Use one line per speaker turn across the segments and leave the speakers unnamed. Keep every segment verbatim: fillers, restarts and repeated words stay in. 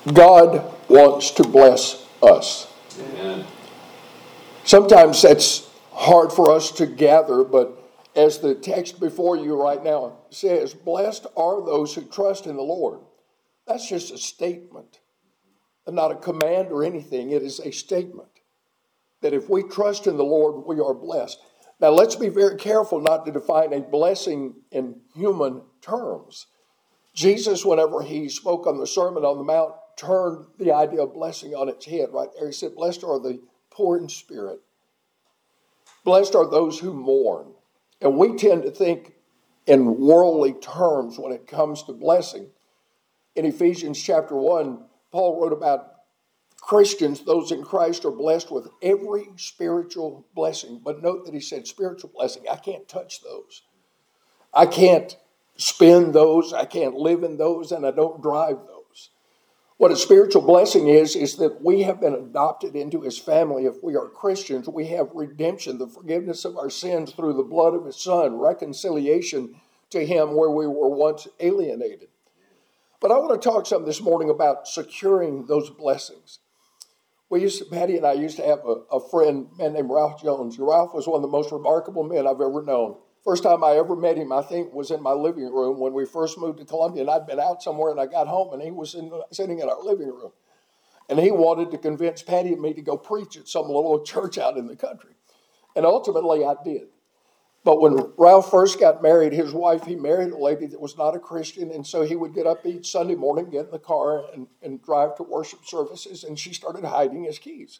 God wants to bless us.
Amen.
Sometimes that's hard for us to gather, but as the text before you right now says, blessed are those who trust in the Lord. That's just a statement, not a command or anything. It is a statement that if we trust in the Lord, we are blessed. Now, let's be very careful not to define a blessing in human terms. Jesus, whenever he spoke on the Sermon on the Mount, turned the idea of blessing on its head right there. He said, blessed are the poor in spirit. Blessed are those who mourn. And we tend to think in worldly terms when it comes to blessing. In Ephesians chapter one, Paul wrote about Christians, those in Christ, are blessed with every spiritual blessing. But note that he said spiritual blessing. I can't touch those. I can't spend those. I can't live in those, and I don't drive those. What a spiritual blessing is, is that we have been adopted into his family. If we are Christians, we have redemption, the forgiveness of our sins through the blood of his Son, reconciliation to him where we were once alienated. But I want to talk some this morning about securing those blessings. We used to, Patty and I used to have a, a friend, a man named Ralph Jones. Ralph was one of the most remarkable men I've ever known. First time I ever met him, I think, was in my living room when we first moved to Columbia. And I'd been out somewhere and I got home and he was in, sitting in our living room. And he wanted to convince Patty and me to go preach at some little church out in the country. And ultimately I did. But when Ralph first got married, his wife, he married a lady that was not a Christian. And so he would get up each Sunday morning, get in the car and, and drive to worship services. And she started hiding his keys.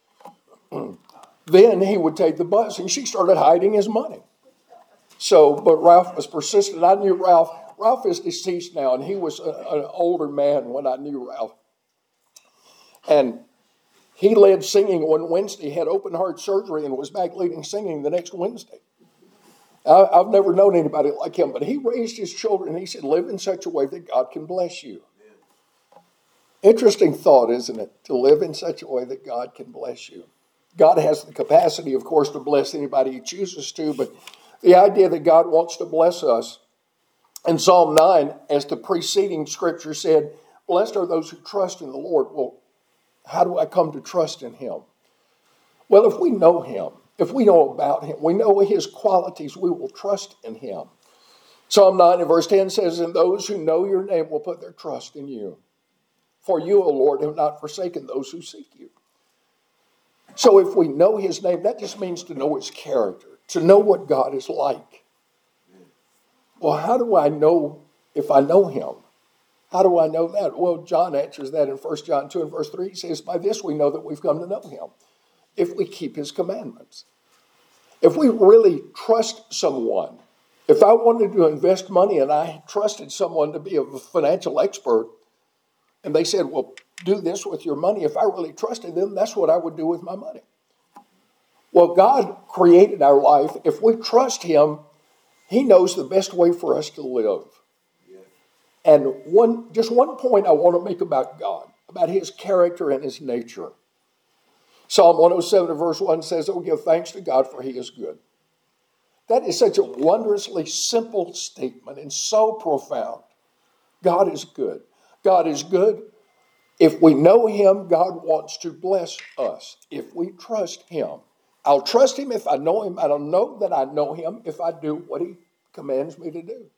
Then he would take the bus and she started hiding his money. So, but Ralph was persistent. I knew Ralph. Ralph is deceased now, and he was a, an older man when I knew Ralph. And he led singing one Wednesday, had open heart surgery, and was back leading singing the next Wednesday. I, I've never known anybody like him, but he raised his children, and he said, live in such a way that God can bless you. Interesting thought, isn't it? To live in such a way that God can bless you. God has the capacity, of course, to bless anybody he chooses to, but the idea that God wants to bless us. In Psalm nine, as the preceding scripture said, blessed are those who trust in the Lord. Well, how do I come to trust in him? Well, if we know him, if we know about him, we know his qualities, we will trust in him. Psalm nine and verse ten says, and those who know your name will put their trust in you. For you, O Lord, have not forsaken those who seek you. So if we know his name, that just means to know his character, to know what God is like. Well, how do I know if I know him? How do I know that? Well, John answers that in First John two and verse three. He says, by this we know that we've come to know him, if we keep his commandments. If we really trust someone, if I wanted to invest money and I trusted someone to be a financial expert, and they said, well, do this with your money. If I really trusted them, that's what I would do with my money. Well, God created our life. If we trust him, he knows the best way for us to live. And one, just one point I want to make about God, about his character and his nature. Psalm one oh seven verse one says, oh, give thanks to God for he is good. That is such a wondrously simple statement and so profound. God is good. God is good. If we know him, God wants to bless us. If we trust him. I'll trust him if I know him. I don't know that I know him if I do what he commands me to do.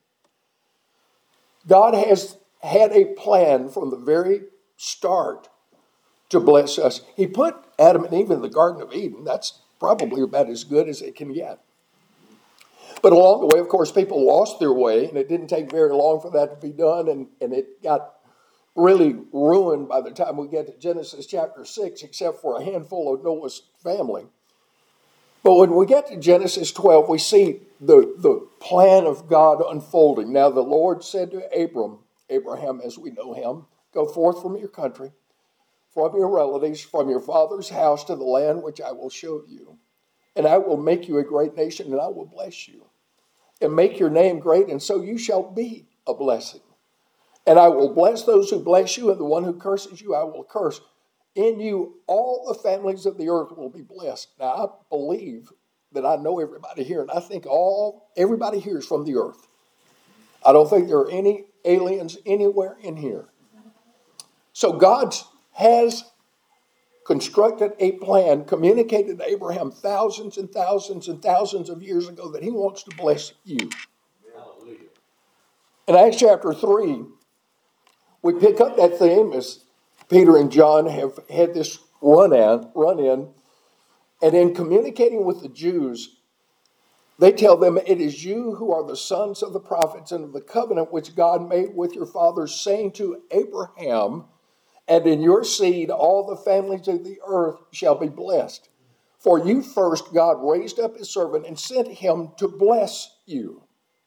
God has had a plan from the very start to bless us. He put Adam and Eve in the Garden of Eden. That's probably about as good as it can get. But along the way, of course, people lost their way, and it didn't take very long for that to be done, and, and it got really ruined by the time we get to Genesis chapter six, except for a handful of Noah's family. But when we get to Genesis twelve, we see the, the plan of God unfolding. Now the Lord said to Abram, Abraham as we know him, go forth from your country, from your relatives, from your father's house to the land which I will show you. And I will make you a great nation, and I will bless you. And make your name great, and so you shall be a blessing. And I will bless those who bless you, and the one who curses you I will curse. In you, all the families of the earth will be blessed. Now, I believe that I know everybody here, and I think all everybody here is from the earth. I don't think there are any aliens anywhere in here. So God has constructed a plan, communicated to Abraham thousands and thousands and thousands of years ago that he wants to bless you. Hallelujah. In Acts chapter three, we pick up that theme as Peter and John have had this run in, run in, and in communicating with the Jews, they tell them, it is you who are the sons of the prophets and of the covenant which God made with your fathers, saying to Abraham, and in your seed all the families of the earth shall be blessed. For you first God raised up his servant and sent him to bless you.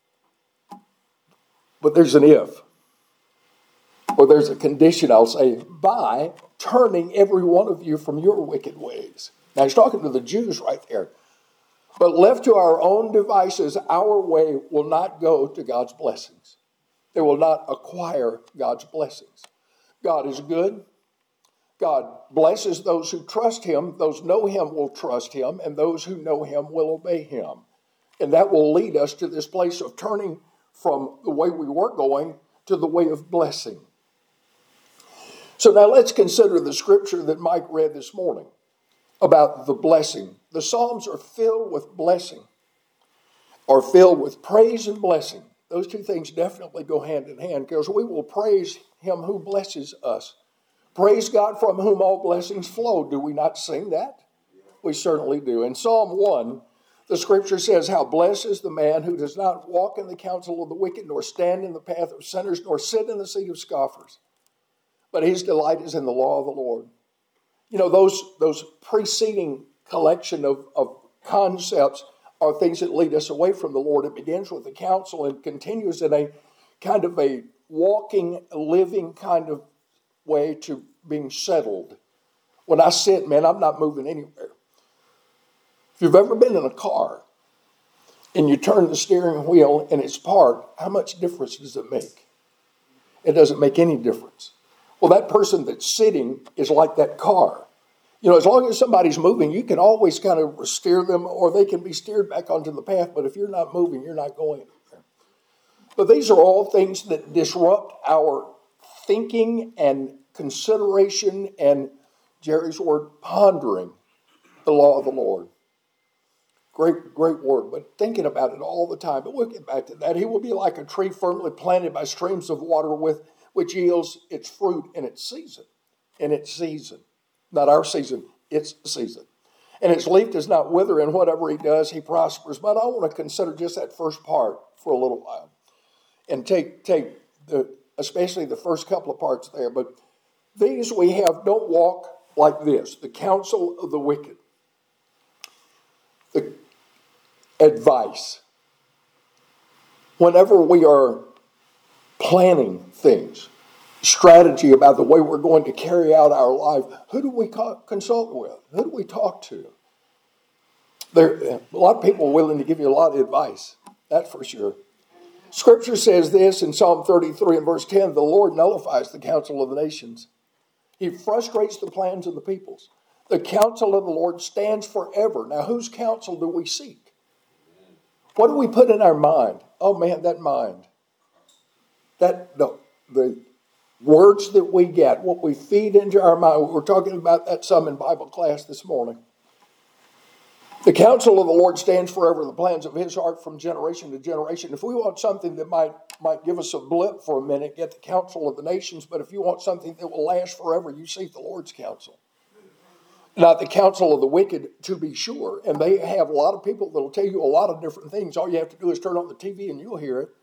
But there's an if. Or there's a condition, I'll say, by turning every one of you from your wicked ways. Now he's talking to the Jews right there. But left to our own devices, our way will not go to God's blessings. It will not acquire God's blessings. God is good. God blesses those who trust him. Those who know him will trust him, and those who know him will obey him. And that will lead us to this place of turning from the way we were going to the way of blessing. So now let's consider the scripture that Mike read this morning about the blessing. The Psalms are filled with blessing, are filled with praise and blessing. Those two things definitely go hand in hand, because we will praise him who blesses us. Praise God from whom all blessings flow. Do we not sing that? We certainly do. In Psalm one, the scripture says, how blessed is the man who does not walk in the counsel of the wicked, nor stand in the path of sinners, nor sit in the seat of scoffers. But his delight is in the law of the Lord. You know, those, those preceding collection of, of concepts are things that lead us away from the Lord. It begins with the counsel and continues in a kind of a walking, living kind of way to being settled. When I sit, man, I'm not moving anywhere. If you've ever been in a car and you turn the steering wheel and it's parked, how much difference does it make? It doesn't make any difference. Well, that person that's sitting is like that car. You know, as long as somebody's moving, you can always kind of steer them, or they can be steered back onto the path. But if you're not moving, you're not going anywhere. But these are all things that disrupt our thinking and consideration and, Jerry's word, pondering the law of the Lord. Great, great word, but thinking about it all the time. But we'll get back to that. He will be like a tree firmly planted by streams of water, with which yields its fruit in its season. In its season. Not our season, its season. And its leaf does not wither, and whatever he does, he prospers. But I want to consider just that first part for a little while. And take, take the, especially the first couple of parts there. But these we have, don't walk like this. The counsel of the wicked. The advice. Whenever we are planning things, strategy about the way we're going to carry out our life, who do we consult with? Who do we talk to? There are a lot of people willing to give you a lot of advice, that's for sure. Scripture says this in Psalm thirty-three and verse ten, the Lord nullifies the counsel of the nations. He frustrates the plans of the peoples. The counsel of the Lord stands forever. Now, whose counsel do we seek? What do we put in our mind? Oh man, that mind. That, no, the words that we get, what we feed into our mind. We were talking about that some in Bible class this morning. The counsel of the Lord stands forever, the plans of his heart from generation to generation. If we want something that might, might give us a blip for a minute, get the counsel of the nations. But if you want something that will last forever, you seek the Lord's counsel. Not the counsel of the wicked, to be sure. And they have a lot of people that will tell you a lot of different things. All you have to do is turn on the T V and you'll hear it.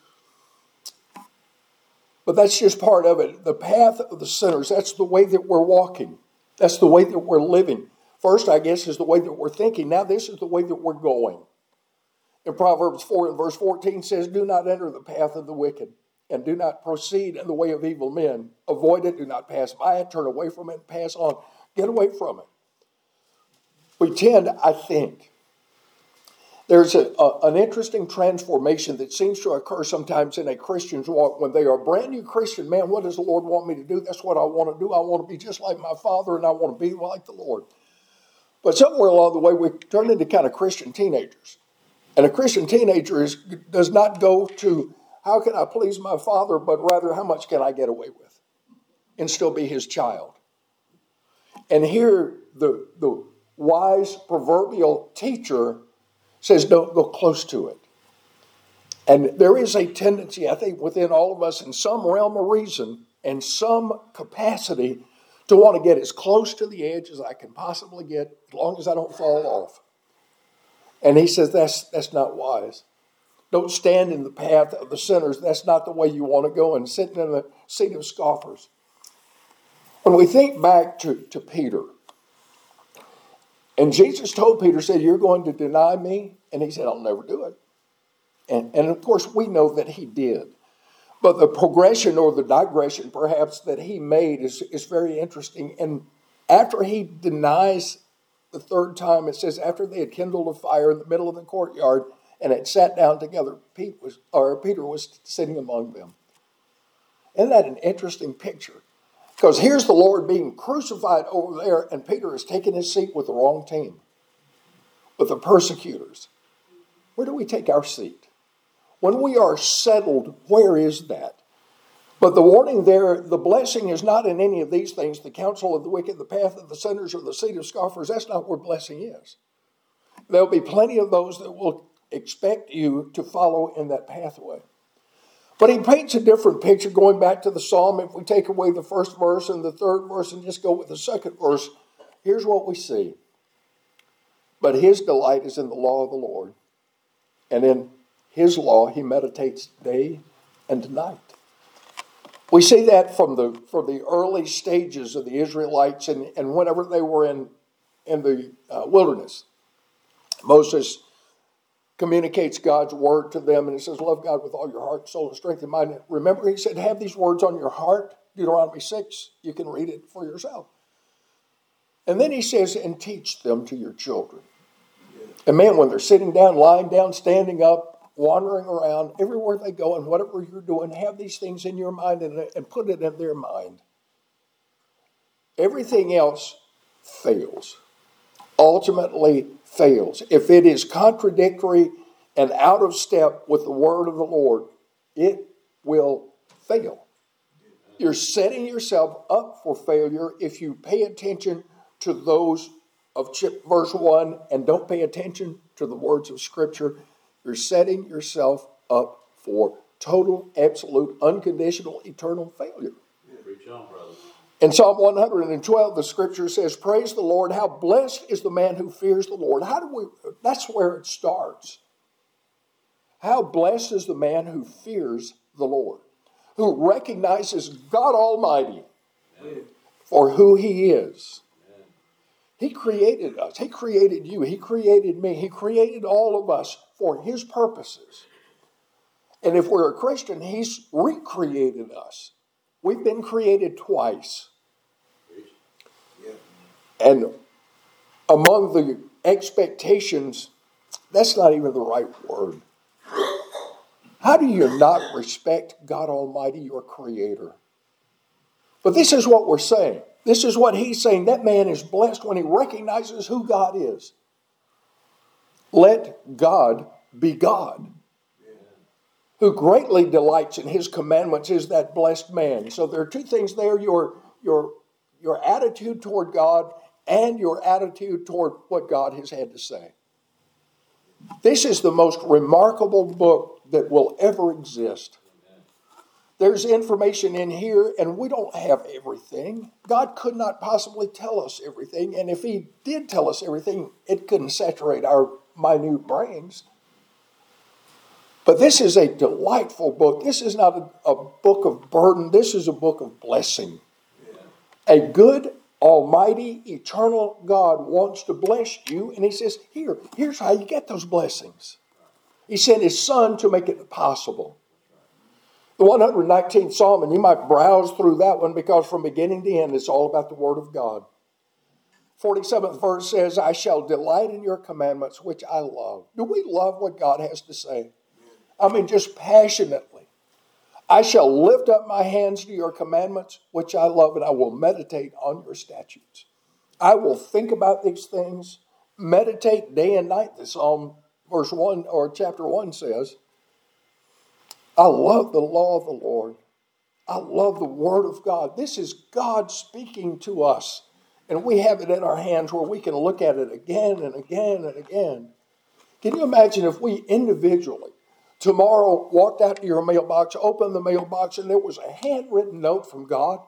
But that's just part of it. The path of the sinners, that's the way that we're walking. That's the way that we're living. First, I guess, is the way that we're thinking. Now, this is the way that we're going. In Proverbs four and verse fourteen says, do not enter the path of the wicked, and do not proceed in the way of evil men. Avoid it, do not pass by it, turn away from it, and pass on. Get away from it. We tend, I think, there's a, a, an interesting transformation that seems to occur sometimes in a Christian's walk when they are a brand new Christian. Man, what does the Lord want me to do? That's what I want to do. I want to be just like my Father, and I want to be like the Lord. But somewhere along the way, we turn into kind of Christian teenagers. And a Christian teenager is, does not go to, how can I please my Father, but rather, how much can I get away with? and still be his child. And here the, the wise proverbial teacher says, don't go close to it. And there is a tendency, I think, within all of us in some realm of reason and some capacity to want to get as close to the edge as I can possibly get, as long as I don't fall off. And he says that's that's not wise. Don't stand in the path of the sinners. That's not the way you want to go, and sitting in the seat of scoffers. When we think back to, to Peter, and Jesus told Peter, said, you're going to deny me? And he said, I'll never do it. And, and of course, we know that he did. But the progression or the digression, perhaps, that he made is, is very interesting. And after he denies the third time, it says, after they had kindled a fire in the middle of the courtyard and had sat down together, Pete was, or Peter was sitting among them. Isn't that an interesting picture? Because here's the Lord being crucified over there, and Peter is taking his seat with the wrong team, with the persecutors. Where do we take our seat? When we are settled, where is that? But the warning there, the blessing is not in any of these things, the counsel of the wicked, the path of the sinners, or the seat of scoffers. That's not where blessing is. There'll be plenty of those that will expect you to follow in that pathway. But he paints a different picture going back to the psalm. If we take away the first verse and the third verse and just go with the second verse, here's what we see. But his delight is in the law of the Lord, and in his law he meditates day and night. We see that from the from the early stages of the Israelites, and, and whenever they were in, in the uh, wilderness. Moses communicates God's word to them, and he says, love God with all your heart, soul, and strength and mind. Remember, he said, have these words on your heart. Deuteronomy six, you can read it for yourself. And then he says, and teach them to your children. And man, when they're sitting down, lying down, standing up, wandering around, everywhere they go and whatever you're doing, have these things in your mind and, and put it in their mind. Everything else fails. Ultimately fails. If it is contradictory and out of step with the word of the Lord, it will fail. You're setting yourself up for failure if you pay attention to those of verse one and don't pay attention to the words of Scripture. You're setting yourself up for total, absolute, unconditional, eternal failure.
Preach on, brother.
In Psalm one hundred twelve, the Scripture says, praise the Lord, how blessed is the man who fears the Lord. How do we, that's where it starts. How blessed is the man who fears the Lord, who recognizes God Almighty Amen. For who he is. Amen. He created us. He created you. He created me. He created all of us for his purposes. And if we're a Christian, he's recreated us. We've been created twice. And among the expectations, that's not even the right word. How do you not respect God Almighty, your Creator? But this is what we're saying. This is what he's saying. That man is blessed when he recognizes who God is. Let God be God. Who greatly delights in his commandments is that blessed man. So there are two things there, your, your, your attitude toward God and your attitude toward what God has had to say. This is the most remarkable book that will ever exist. There's information in here, and we don't have everything. God could not possibly tell us everything, and if he did tell us everything, it couldn't saturate our minute brains. But this is a delightful book. This is not a, a book of burden. This is a book of blessing. Yeah. A good, almighty, eternal God wants to bless you. And he says, here, here's how you get those blessings. He sent his son to make it possible. The one hundred nineteenth Psalm, and you might browse through that one because from beginning to end, it's all about the Word of God. forty-seventh verse says, I shall delight in your commandments, which I love. Do we love what God has to say? I mean, just passionately. I shall lift up my hands to your commandments, which I love, and I will meditate on your statutes. I will think about these things, meditate day and night. The Psalm verse one or chapter one says, I love the law of the Lord. I love the Word of God. This is God speaking to us. And we have it in our hands where we can look at it again and again and again. Can you imagine if we individually tomorrow walked out to your mailbox, opened the mailbox, and there was a handwritten note from God?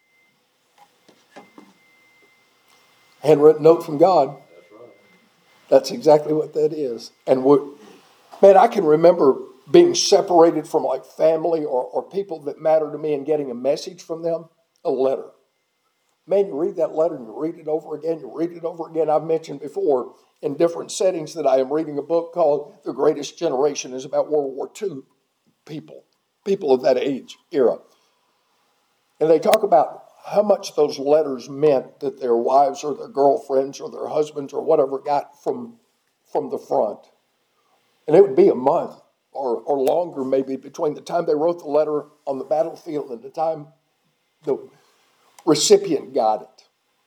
Handwritten note from God.
That's right.
That's exactly what that is. And we, man, I can remember being separated from like family or, or people that matter to me and getting a message from them, a letter. Man, you read that letter and you read it over again, you read it over again. I've mentioned before in different settings that I am reading a book called The Greatest Generation. It's about World War Two people, people of that age, era. And they talk about how much those letters meant that their wives or their girlfriends or their husbands or whatever got from, from the front. And it would be a month or, or longer maybe between the time they wrote the letter on the battlefield and the time the recipient got it.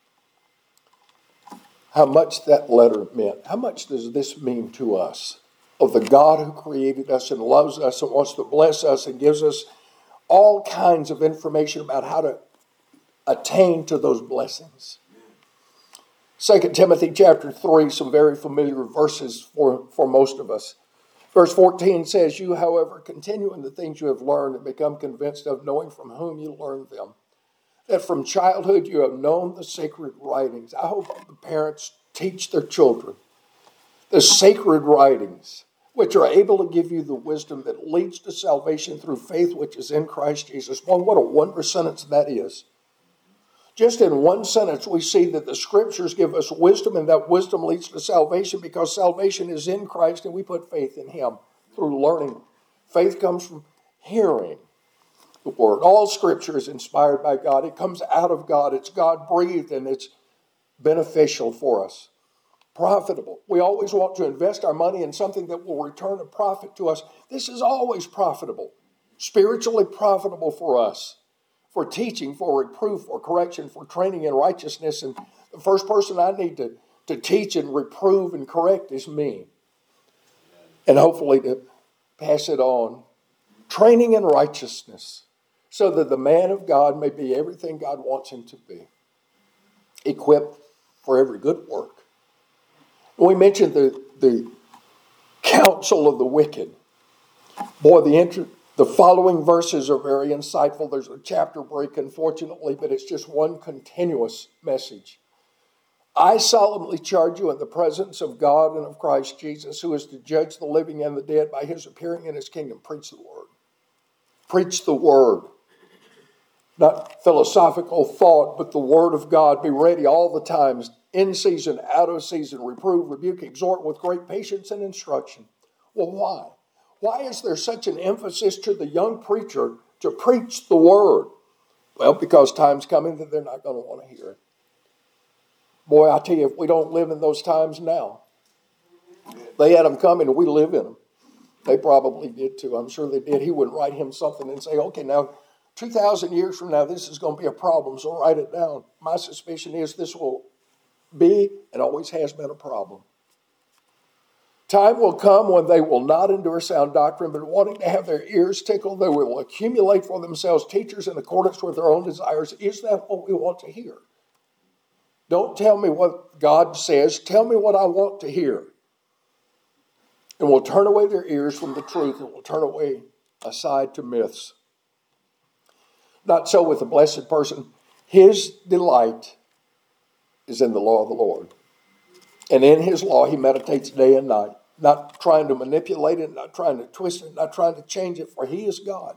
How much that letter meant. How much does this mean to us? Of the God who created us and loves us and wants to bless us and gives us all kinds of information about how to attain to those blessings. Second Timothy chapter three, some very familiar verses for, for most of us. Verse fourteen says, "You, however, continue in the things you have learned and become convinced of, knowing from whom you learned them, that from childhood you have known the sacred writings." I hope the parents teach their children the sacred writings, which are able to give you the wisdom that leads to salvation through faith which is in Christ Jesus. Well, what a wondrous sentence that is. Just in one sentence, we see that the Scriptures give us wisdom, and that wisdom leads to salvation because salvation is in Christ, and we put faith in Him through learning. Faith comes from hearing the Word. All Scripture is inspired by God. It comes out of God. It's God-breathed, and it's beneficial for us. Profitable. We always want to invest our money in something that will return a profit to us. This is always profitable, spiritually profitable for us. For teaching, for reproof, for correction, for training in righteousness. And the first person I need to, to teach and reprove and correct is me. And hopefully to pass it on. Training in righteousness, so that the man of God may be everything God wants him to be. Equipped for every good work. We mentioned the, the counsel of the wicked. Boy, the interest. The following verses are very insightful. There's a chapter break, unfortunately, but it's just one continuous message. "I solemnly charge you in the presence of God and of Christ Jesus, who is to judge the living and the dead by His appearing in His kingdom." Preach the Word. Preach the Word. Not philosophical thought, but the Word of God. Be ready all the times, in season, out of season. Reprove, rebuke, exhort with great patience and instruction. Well, why? Why is there such an emphasis to the young preacher to preach the Word? Well, because time's coming that they're not going to want to hear it. Boy, I tell you, if we don't live in those times now, they had them coming and we live in them. They probably did too. I'm sure they did. He would write him something and say, okay, now, two thousand years from now, this is going to be a problem, so write it down. My suspicion is this will be and always has been a problem. Time will come when they will not endure sound doctrine, but wanting to have their ears tickled, they will accumulate for themselves teachers in accordance with their own desires. Is that what we want to hear? Don't tell me what God says. Tell me what I want to hear. And we'll turn away their ears from the truth, and we'll turn away aside to myths. Not so with the blessed person. His delight is in the law of the Lord. And in His law, he meditates day and night. Not trying to manipulate it, not trying to twist it, not trying to change it, for He is God.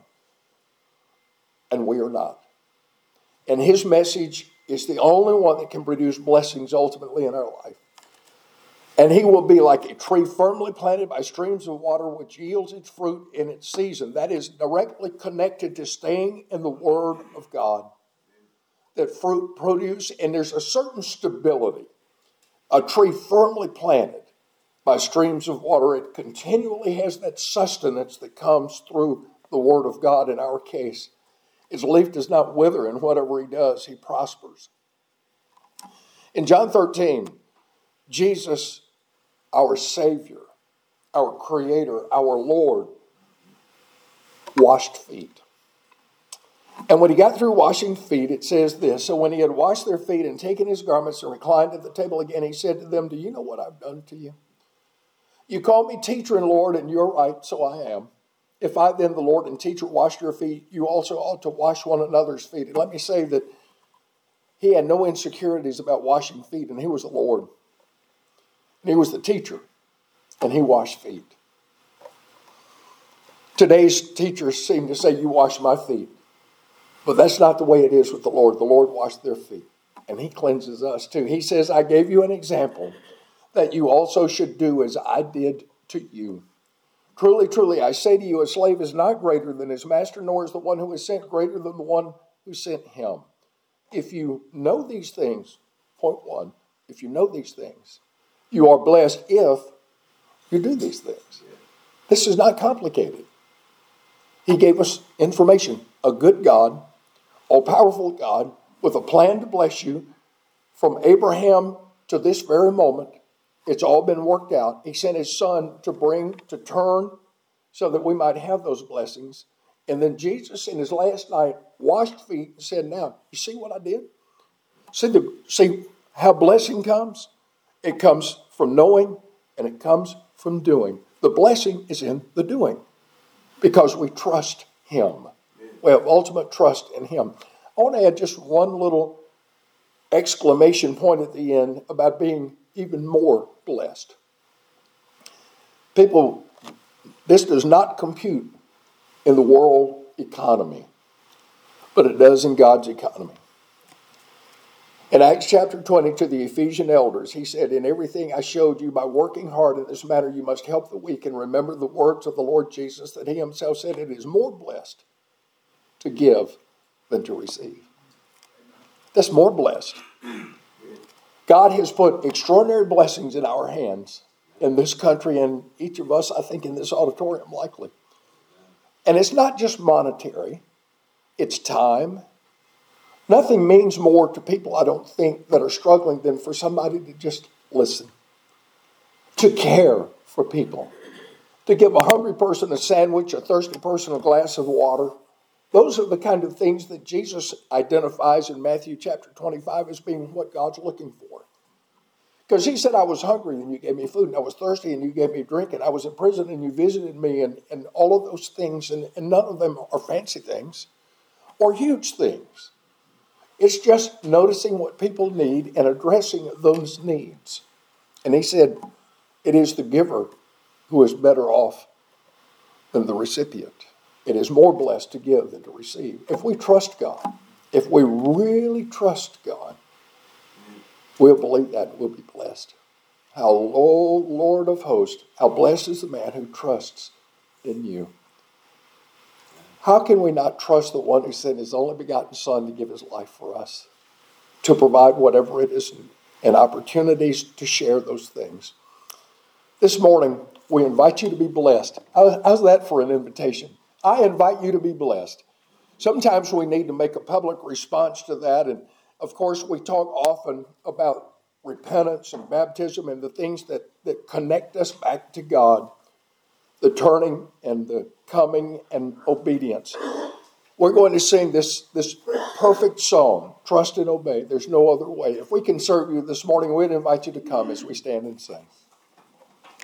And we are not. And His message is the only one that can produce blessings ultimately in our life. And He will be like a tree firmly planted by streams of water, which yields its fruit in its season. That is directly connected to staying in the Word of God. That fruit produce, and there's a certain stability. A tree firmly planted by streams of water, it continually has that sustenance that comes through the Word of God in our case. His leaf does not wither, and whatever He does, He prospers. In John thirteen, Jesus, our Savior, our Creator, our Lord, washed feet. And when he got through washing feet, it says this, so when he had washed their feet and taken his garments and reclined at the table again, he said to them, do you know what I've done to you? You call me teacher and Lord, and you're right, so I am. If I then, the Lord and teacher, washed your feet, you also ought to wash one another's feet. And let me say that he had no insecurities about washing feet, and he was the Lord. And he was the teacher, and he washed feet. Today's teachers seem to say, you wash my feet. But that's not the way it is with the Lord. The Lord washed their feet, and he cleanses us too. He says, I gave you an example that you also should do as I did to you. Truly, truly, I say to you, a slave is not greater than his master, nor is the one who is sent greater than the one who sent him. If you know these things, point one, if you know these things, you are blessed if you do these things. This is not complicated. He gave us information. A good God, all-powerful God, with a plan to bless you from Abraham to this very moment. It's all been worked out. He sent his son to bring, to turn, so that we might have those blessings. And then Jesus, in his last night, washed feet and said, now, you see what I did? See, the, see how blessing comes? It comes from knowing, and it comes from doing. The blessing is in the doing, because we trust him. We have ultimate trust in him. I want to add just one little exclamation point at the end about being even more blessed. People, this does not compute in the world economy, but it does in God's economy. In Acts chapter twenty, to the Ephesian elders, he said, in everything I showed you by working hard in this matter, you must help the weak and remember the words of the Lord Jesus, that he himself said, it is more blessed to give than to receive. That's more blessed. God has put extraordinary blessings in our hands in this country, and each of us, I think, in this auditorium likely. And it's not just monetary. It's time. Nothing means more to people, I don't think, that are struggling than for somebody to just listen, to care for people, to give a hungry person a sandwich, a thirsty person a glass of water. Those are the kind of things that Jesus identifies in Matthew chapter twenty-five as being what God's looking for. Because he said, I was hungry and you gave me food, and I was thirsty and you gave me drink, and I was in prison and you visited me, and, and all of those things, and, and none of them are fancy things or huge things. It's just noticing what people need and addressing those needs. And he said, it is the giver who is better off than the recipient. It is more blessed to give than to receive. If we trust God, if we really trust God, we'll believe that we'll be blessed. How, oh Lord of hosts, how blessed is the man who trusts in you. How can we not trust the one who sent his only begotten Son to give his life for us, to provide whatever it is and opportunities to share those things? This morning, we invite you to be blessed. How's that for an invitation? I invite you to be blessed. Sometimes we need to make a public response to that. And of course, we talk often about repentance and baptism and the things that, that connect us back to God, the turning and the coming and obedience. We're going to sing this, this perfect song, Trust and Obey. There's no other way. If we can serve you this morning, we'd invite you to come as we stand and sing.